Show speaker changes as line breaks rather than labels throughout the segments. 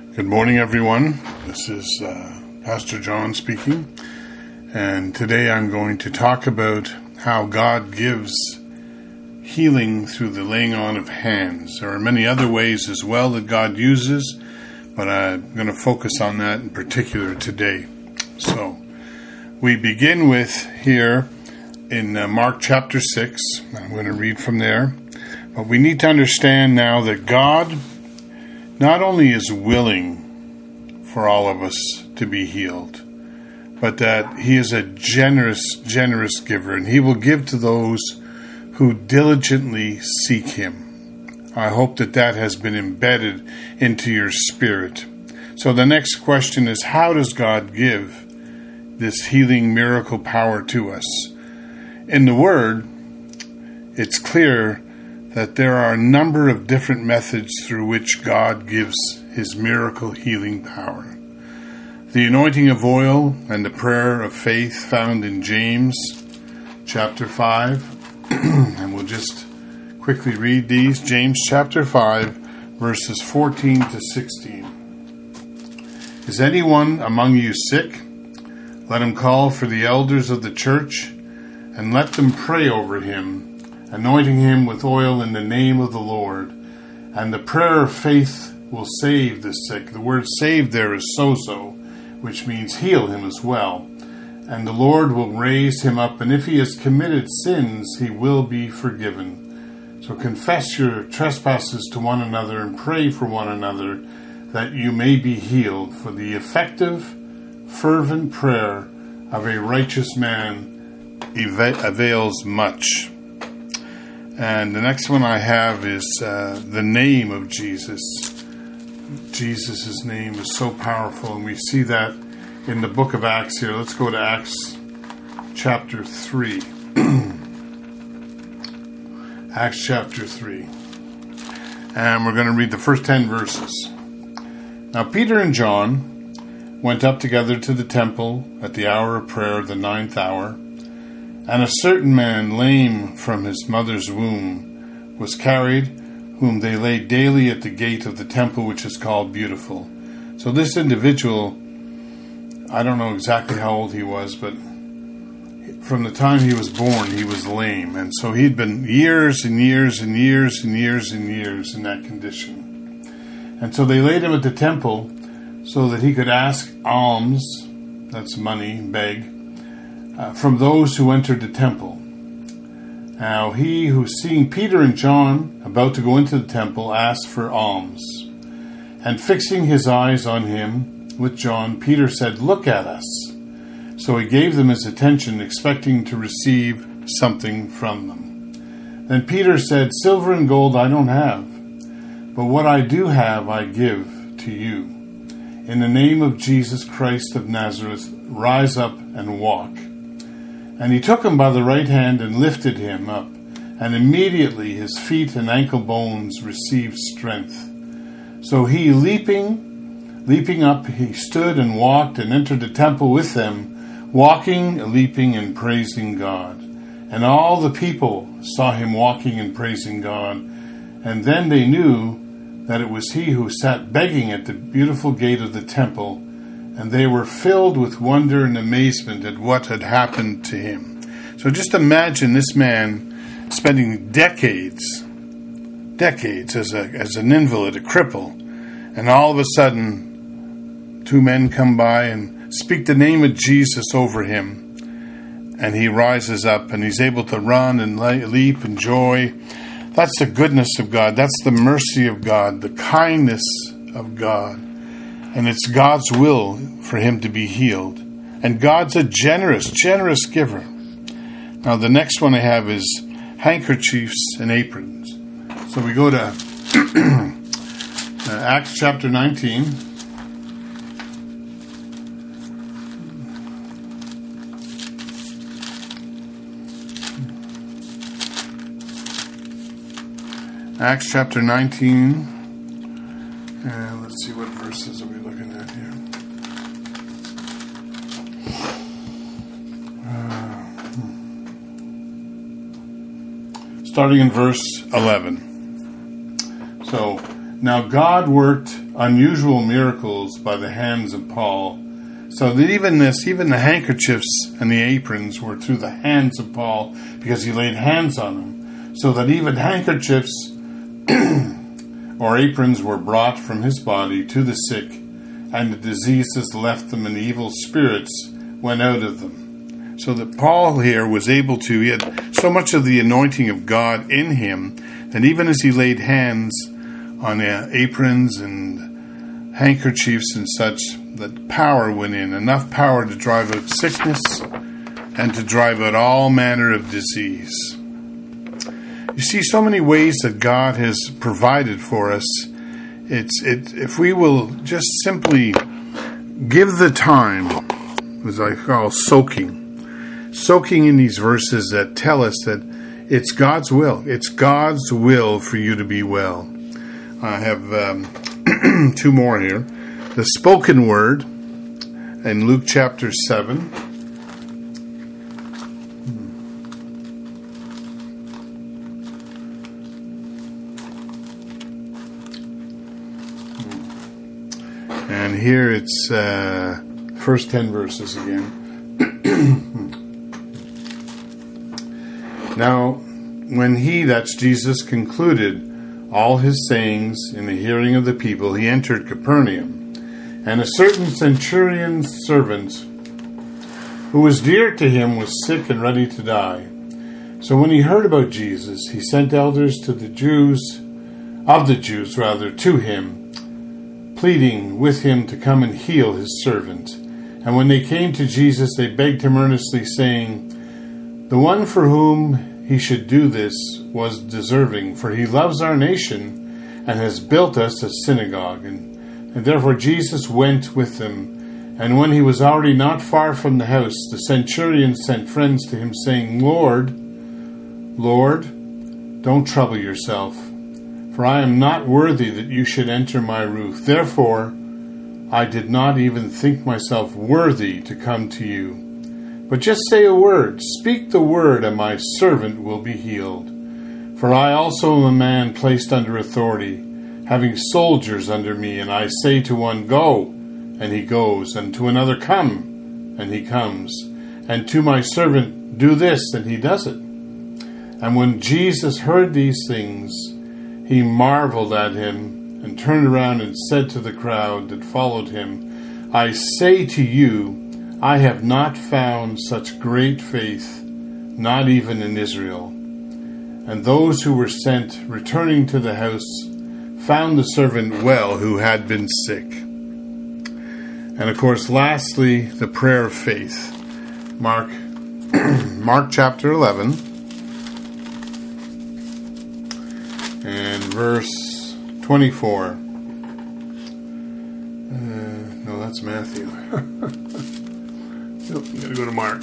Good morning, everyone. This is Pastor John speaking, and today I'm going to talk about how God gives healing through the laying on of hands. There are many other ways as well that God uses, but I'm going to focus on that in particular today. So, we begin with here in Mark chapter 6. I'm going to read from there. But we need to understand now that God not only is willing for all of us to be healed, but that He is a generous giver, and He will give to those who diligently seek Him. I hope that has been embedded into your spirit. So the next question is, how does God give this healing miracle power to us? In the Word, it's clear that there are a number of different methods through which God gives His miracle healing power. The anointing of oil and the prayer of faith found in James chapter 5. And we'll just quickly read these. James chapter 5, verses 14 to 16. Is anyone among you sick? Let him call for the elders of the church, and let them pray over him, anointing him with oil in the name of the Lord. And the prayer of faith will save the sick. The word save there is sozo, which means heal him as well. And the Lord will raise him up, and if he has committed sins, he will be forgiven. So confess your trespasses to one another and pray for one another, that you may be healed. For the effective, fervent prayer of a righteous man avails much. And the next one I have is the name of Jesus. Jesus' name is so powerful, and we see that in the book of Acts here. Let's go to Acts chapter 3. Acts chapter 3. And we're going to read the first 10 verses. Now Peter and John went up together to the temple at the hour of prayer, the 9th hour. And a certain man, lame from his mother's womb, was carried, whom they laid daily at the gate of the temple, which is called Beautiful. So this individual, I don't know exactly how old he was, but from the time he was born, he was lame. And so he'd been years and years and years and years and years in that condition. And so they laid him at the temple so that he could ask alms, that's money, beg, from those who entered the temple. Now he who, seeing Peter and John about to go into the temple, asked for alms. And fixing his eyes on him with John, Peter said, "Look at us." So he gave them his attention, expecting to receive something from them. Then Peter said, "Silver and gold I don't have, but what I do have I give to you. In the name of Jesus Christ of Nazareth, rise up and walk." And he took him by the right hand and lifted him up, and immediately his feet and ankle bones received strength. So he, leaping up, he stood and walked and entered the temple with them, walking, leaping, and praising God. And all the people saw him walking and praising God, and then they knew that it was he who sat begging at the beautiful gate of the temple. And they were filled with wonder and amazement at what had happened to him. So just imagine this man spending decades as an invalid, a cripple. And all of a sudden, two men come by and speak the name of Jesus over him. And he rises up and he's able to run and leap and joy. That's the goodness of God. That's the mercy of God, the kindness of God. And it's God's will for him to be healed. And God's a generous giver. Now the next one I have is handkerchiefs and aprons. So we go to Acts chapter 19. Acts chapter 19. And let's see, what verses are we looking at here? Starting in verse 11. So, Now God worked unusual miracles by the hands of Paul, so that even the handkerchiefs and the aprons were through the hands of Paul, because he laid hands on them, so that even handkerchiefs or aprons were brought from his body to the sick, and the diseases left them, and the evil spirits went out of them. So that Paul here was able to, he had so much of the anointing of God in him, that even as he laid hands on aprons and handkerchiefs and such, that power went in, enough power to drive out sickness and to drive out all manner of disease. You see, so many ways that God has provided for us. If we will just simply give the time, as I call soaking in these verses that tell us that it's God's will. It's God's will for you to be well. I have two more here. The spoken word in Luke chapter 7. And here it's first 10 verses again. Now, when he, that's Jesus, concluded all his sayings in the hearing of the people, he entered Capernaum. And a certain centurion's servant, who was dear to him, was sick and ready to die. So when he heard about Jesus, he sent elders to the Jews to him, pleading with him to come and heal his servant. And when they came to Jesus, they begged him earnestly, saying, the one for whom he should do this was deserving, for he loves our nation and has built us a synagogue. And therefore Jesus went with them. And when he was already not far from the house, the centurion sent friends to him, saying, Lord, don't trouble yourself, for I am not worthy that you should enter my roof. Therefore I did not even think myself worthy to come to you. But just say a word, speak the word, and my servant will be healed. For I also am a man placed under authority, having soldiers under me, and I say to one, go, and he goes, and to another, come, and he comes, and to my servant, do this, and he does it. And when Jesus heard these things, he marveled at him, and turned around and said to the crowd that followed him, I say to you, I have not found such great faith, not even in Israel. And those who were sent, returning to the house, found the servant well who had been sick. And of course, lastly, the prayer of faith. Mark chapter 11 and verse 24. No, that's Matthew. Nope, I'm going to go to Mark.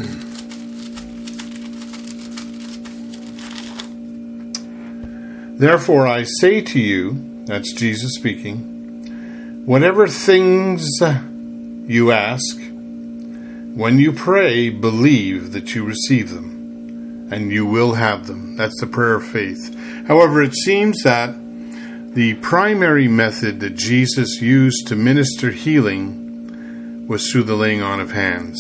Therefore I say to you, that's Jesus speaking, whatever things you ask, when you pray, believe that you receive them, and you will have them. That's the prayer of faith. However, it seems that the primary method that Jesus used to minister healing was through the laying on of hands.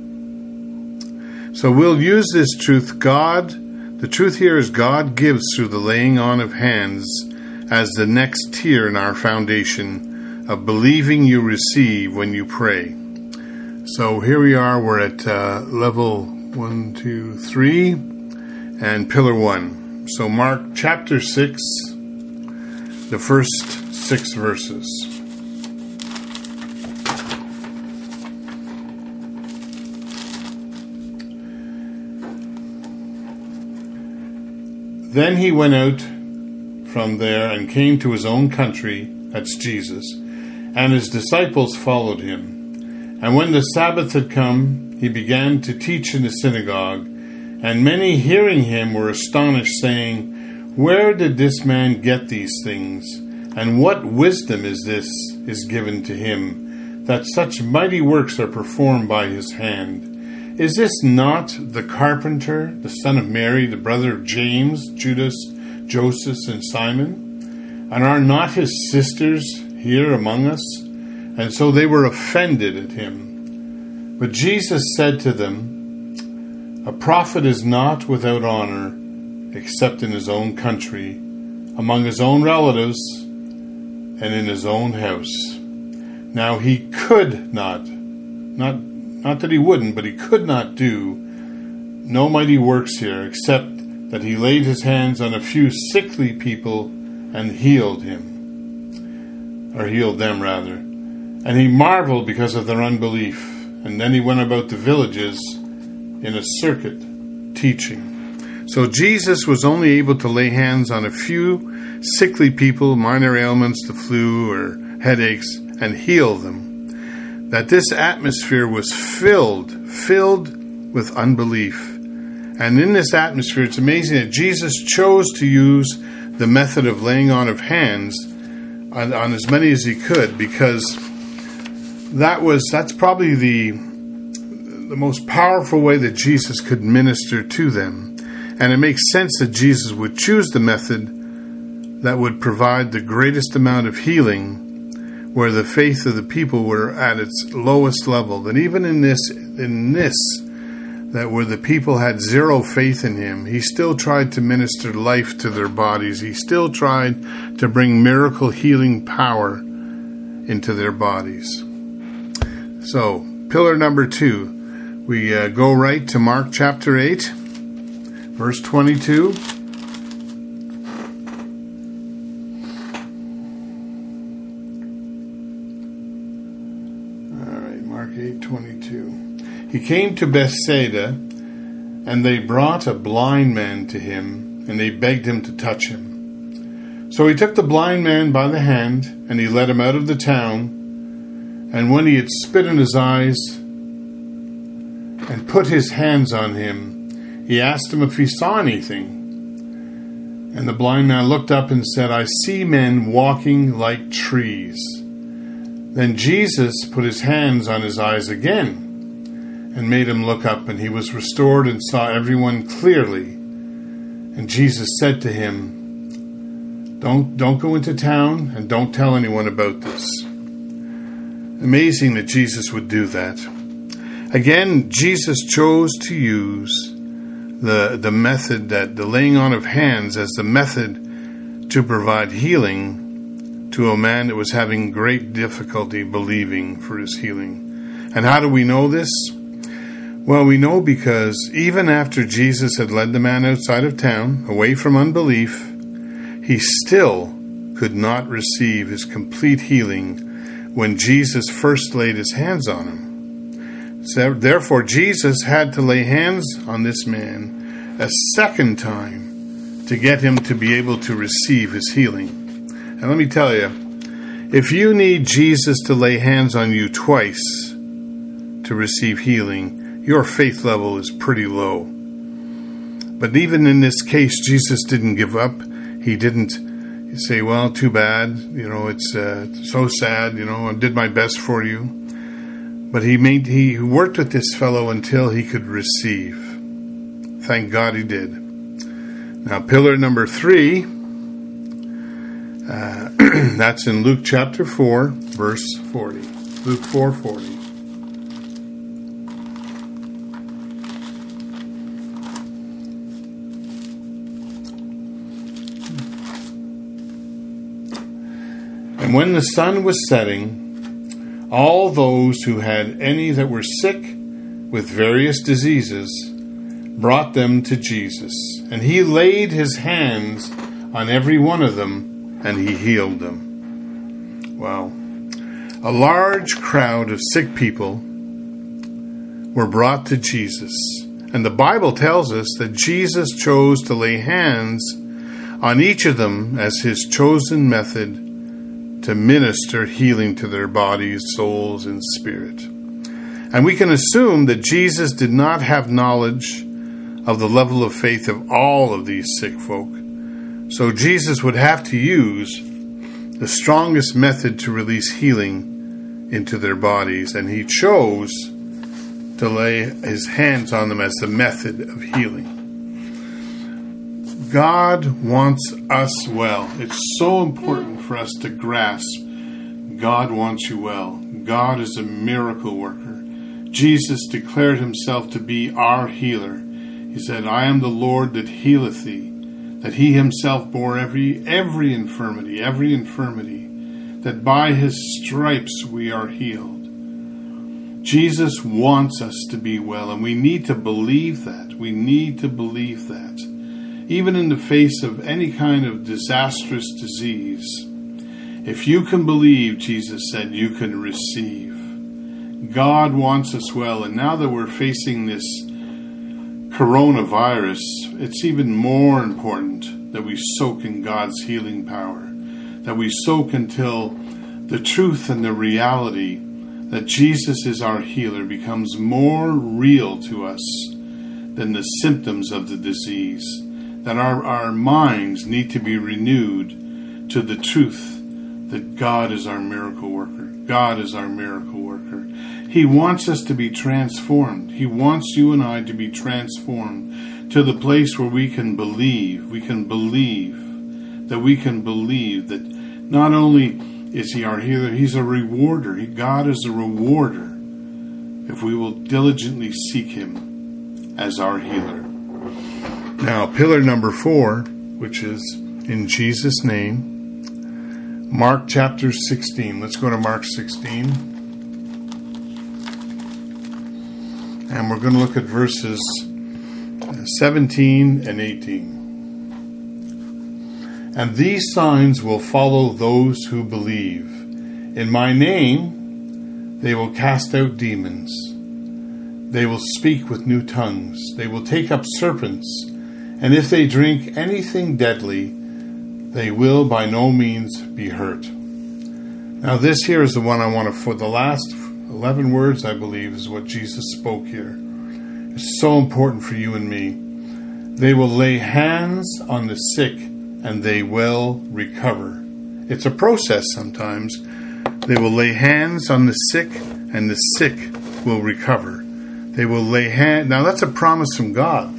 So we'll use this truth. The truth here is God gives through the laying on of hands as the next tier in our foundation of believing you receive when you pray. So here we are, we're at level 1, 2, 3, and pillar 1. So Mark chapter 6, the first 6 verses. Then he went out from there and came to his own country, that's Jesus, and his disciples followed him. And when the Sabbath had come, he began to teach in the synagogue, and many hearing him were astonished, saying, Where did this man get these things? And what wisdom is given to him, that such mighty works are performed by his hand? Is this not the carpenter, the son of Mary, the brother of James, Judas, Joseph, and Simon? And are not his sisters here among us? And so they were offended at him. But Jesus said to them, a prophet is not without honor, except in his own country, among his own relatives, and in his own house. Now he could not that he wouldn't, but he could not do no mighty works here, except that he laid his hands on a few sickly people and healed them. And he marveled because of their unbelief. And then he went about the villages in a circuit, teaching. So Jesus was only able to lay hands on a few sickly people, minor ailments, the flu or headaches, and heal them. That this atmosphere was filled with unbelief. And in this atmosphere, it's amazing that Jesus chose to use the method of laying on of hands on as many as he could, because that's probably the most powerful way that Jesus could minister to them. And it makes sense that Jesus would choose the method that would provide the greatest amount of healing, where the faith of the people were at its lowest level. That even in this, that where the people had zero faith in him, he still tried to minister life to their bodies. He still tried to bring miracle healing power into their bodies. So, pillar number 2. We go right to Mark chapter 8, verse 22. All right, Mark 8:22. He came to Bethsaida, and they brought a blind man to him, and they begged him to touch him. So he took the blind man by the hand, and he led him out of the town. And when he had spit in his eyes and put his hands on him, he asked him if he saw anything. And the blind man looked up and said, I see men walking like trees. Then Jesus put his hands on his eyes again and made him look up, and he was restored and saw everyone clearly. And Jesus said to him, Don't go into town and don't tell anyone about this. Amazing that Jesus would do that. Again, Jesus chose to use the method, that the laying on of hands, as the method to provide healing to a man that was having great difficulty believing for his healing. And how do we know this? Well, we know because even after Jesus had led the man outside of town, away from unbelief, he still could not receive his complete healing when Jesus first laid his hands on him. So, therefore, Jesus had to lay hands on this man a second time to get him to be able to receive his healing. And let me tell you, if you need Jesus to lay hands on you twice to receive healing, your faith level is pretty low. But even in this case, Jesus didn't give up. He didn't say, well, too bad, it's so sad, I did my best for you. But he worked with this fellow until he could receive. Thank God he did. Now, pillar number 3, that's in Luke chapter 4, verse 40. Luke 4:40. And when the sun was setting, all those who had any that were sick with various diseases brought them to Jesus. And he laid his hands on every one of them, and he healed them. Wow. A large crowd of sick people were brought to Jesus. And the Bible tells us that Jesus chose to lay hands on each of them as his chosen method to minister healing to their bodies, souls, and spirit. And we can assume that Jesus did not have knowledge of the level of faith of all of these sick folk. So Jesus would have to use the strongest method to release healing into their bodies, and he chose to lay his hands on them as the method of healing. God wants us well. It's so important for us to grasp God wants you well. God is a miracle worker. Jesus declared himself to be our healer. He said, I am the Lord that healeth thee. That he himself bore every infirmity, that by his stripes we are healed. Jesus wants us to be well, and we need to believe that. We need to believe that. Even in the face of any kind of disastrous disease, if you can believe, Jesus said, you can receive. God wants us well, and now that we're facing this coronavirus, it's even more important that we soak in God's healing power, that we soak until the truth and the reality that Jesus is our healer becomes more real to us than the symptoms of the disease, that our minds need to be renewed to the truth that God is our miracle worker. God is our miracle worker. He wants us to be transformed. He wants you and I to be transformed to the place where we can believe that not only is he our healer, he's a rewarder. God is a rewarder if we will diligently seek him as our healer. Now, pillar number 4, which is in Jesus' name, Mark chapter 16. Let's go to Mark 16. And we're going to look at verses 17 and 18. And these signs will follow those who believe. In my name, they will cast out demons. They will speak with new tongues. They will take up serpents. And if they drink anything deadly, they will by no means be hurt. Now this here is the one I want to, for the last 11 words, I believe, is what Jesus spoke here. It's so important for you and me. They will lay hands on the sick and they will recover. It's a process sometimes. They will lay hands on the sick and the sick will recover. They will lay hands. Now that's a promise from God.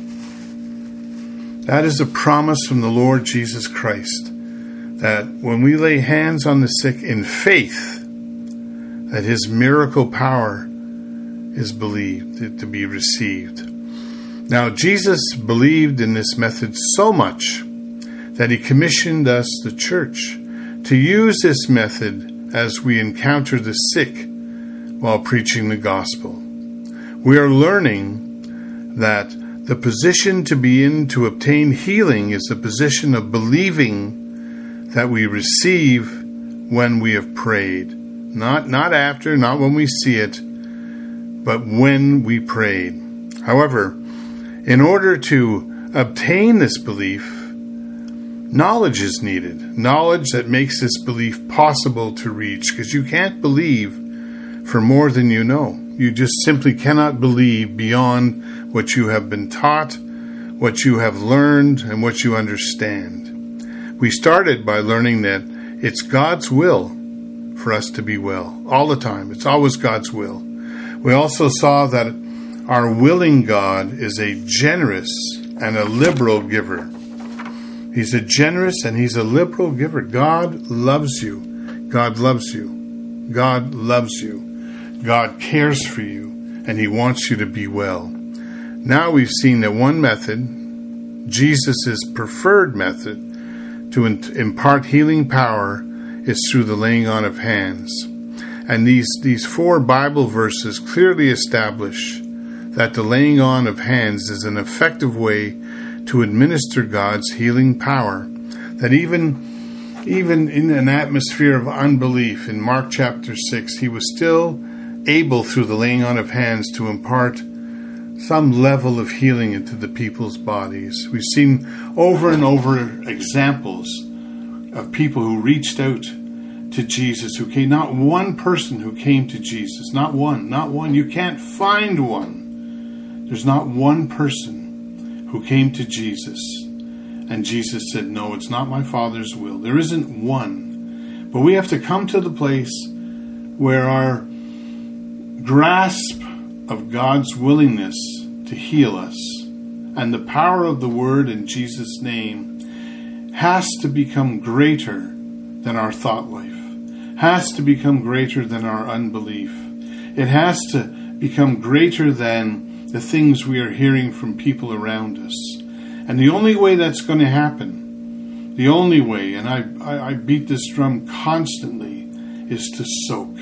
That is a promise from the Lord Jesus Christ, that when we lay hands on the sick in faith, that his miracle power is believed to be received. Now, Jesus believed in this method so much that he commissioned us, the church, to use this method as we encounter the sick while preaching the gospel. We are learning that the position to be in to obtain healing is the position of believing that we receive when we have prayed. Not after, not when we see it, but when we prayed. However, in order to obtain this belief, knowledge is needed. Knowledge that makes this belief possible to reach, because you can't believe for more than you know. You just simply cannot believe beyond what you have been taught, what you have learned, and what you understand. We started by learning that it's God's will for us to be well all the time. It's always God's will. We also saw that our willing God is a generous and a liberal giver. He's a generous and he's a liberal giver. God loves you. God loves you. God loves you. God cares for you, and he wants you to be well. Now we've seen that one method, Jesus' preferred method, to impart healing power is through the laying on of hands. And these 4 Bible verses clearly establish that the laying on of hands is an effective way to administer God's healing power. That even in an atmosphere of unbelief, in Mark chapter 6, he was still able, through the laying on of hands, to impart some level of healing into the people's bodies. We've seen over and over examples of people who reached out to Jesus, who came. Not one person who came to Jesus. Not one. You can't find one. There's not one person who came to Jesus. And Jesus said, no, it's not my Father's will. There isn't one. But we have to come to the place where our grasp of God's willingness to heal us and the power of the Word in Jesus' name has to become greater than our thought life, has to become greater than our unbelief. It has to become greater than the things we are hearing from people around us. And the only way that's going to happen, the only way, and I beat this drum constantly, is to soak.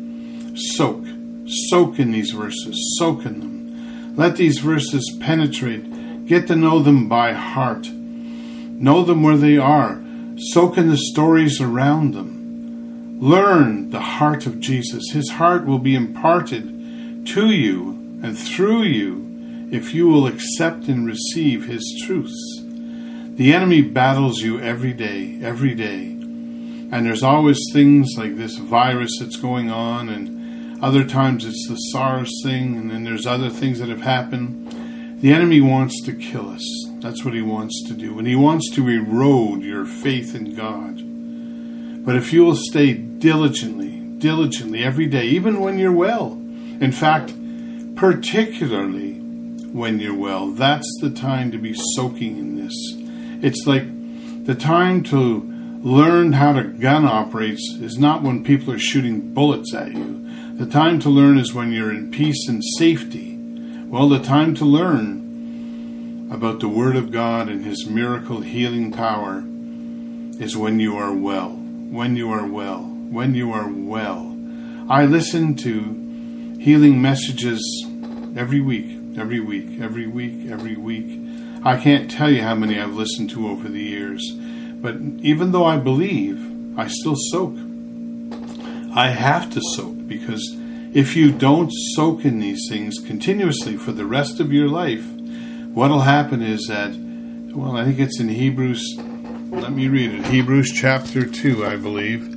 Soak in these verses. Soak in them. Let these verses penetrate. Get to know them by heart. Know them where they are. Soak in the stories around them. Learn the heart of Jesus. His heart will be imparted to you and through you if you will accept and receive His truths. The enemy battles you every day. And there's always things like this virus that's going on, and other times it's the SARS thing, and then there's other things that have happened. The enemy wants to kill us. That's what he wants to do. And he wants to erode your faith in God. But if you will stay diligently every day, even when you're well, in fact, particularly when you're well, that's the time to be soaking in this. It's like the time to learn how the gun operates is not when people are shooting bullets at you. The time to learn is when you're in peace and safety. Well, the time to learn about the Word of God and His miracle healing power is when you are well. When you are well. When you are well. I listen to healing messages every week. I can't tell you how many I've listened to over the years. But even though I believe, I still soak. I have to soak, because if you don't soak in these things continuously for the rest of your life, what will happen is that, well, I think it's in Hebrews, let me read it, Hebrews chapter 2, I believe.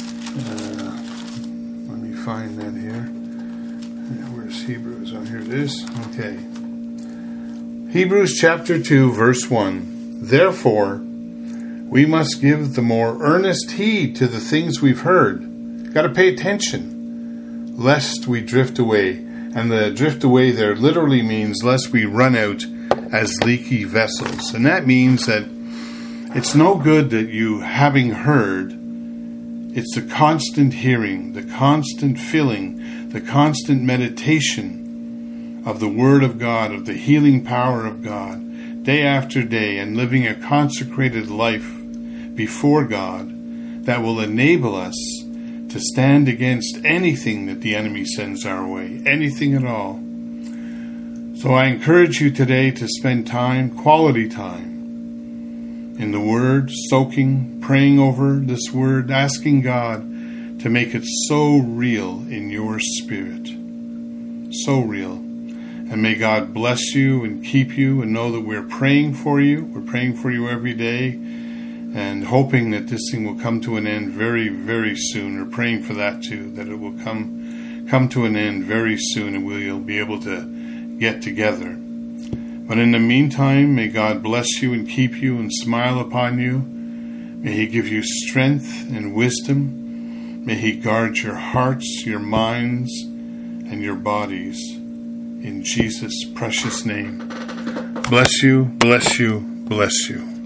Let me find that here. Where's Hebrews? Oh, here it is. Okay. Hebrews chapter 2, verse 1. Therefore, we must give the more earnest heed to the things we've heard. Got to pay attention, lest we drift away. And the drift away there literally means lest we run out as leaky vessels. And that means that it's no good that you, having heard, it's the constant hearing, the constant filling, the constant meditation of the Word of God, of the healing power of God, day after day, and living a consecrated life before God that will enable us to stand against anything that the enemy sends our way, anything at all. So I encourage you today to spend time, quality time, in the Word, soaking, praying over this Word, asking God to make it so real in your spirit. So real. And may God bless you and keep you, and know that we're praying for you. We're praying for you every day, and hoping that this thing will come to an end very, very soon. We're praying for that too, that it will come to an end very soon, and we'll be able to get together. But in the meantime, may God bless you and keep you and smile upon you. May He give you strength and wisdom. May He guard your hearts, your minds, and your bodies. In Jesus' precious name. Bless you, bless you, bless you.